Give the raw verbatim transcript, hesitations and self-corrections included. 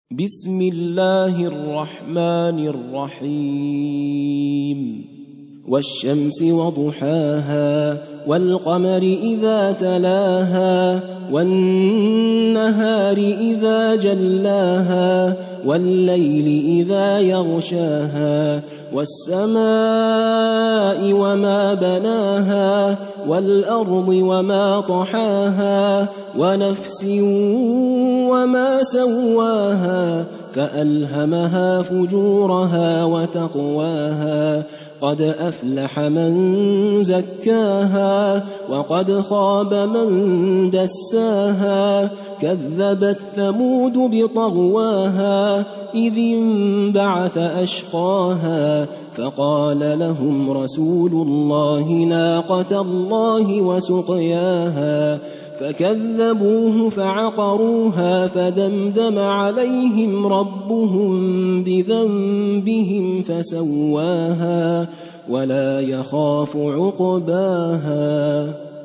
بسم الله الرحمن الرحيم والشمس وضحاها والقمر إذا تلاها والنهار إذا جلاها والليل إذا يغشاها والسماء وما بناها والأرض وما طحاها ونفس وما سواها فألهمها فجورها وتقواها قد أفلح من زكاها وقد خاب من دساها كذبت ثمود بطغواها إذ انبعث أشقاها فقال لهم رسول الله ناقة الله وسقياها فكذبوه فعقروها فدمدم عليهم ربهم بذنبهم فسواها ولا يخاف عقباها.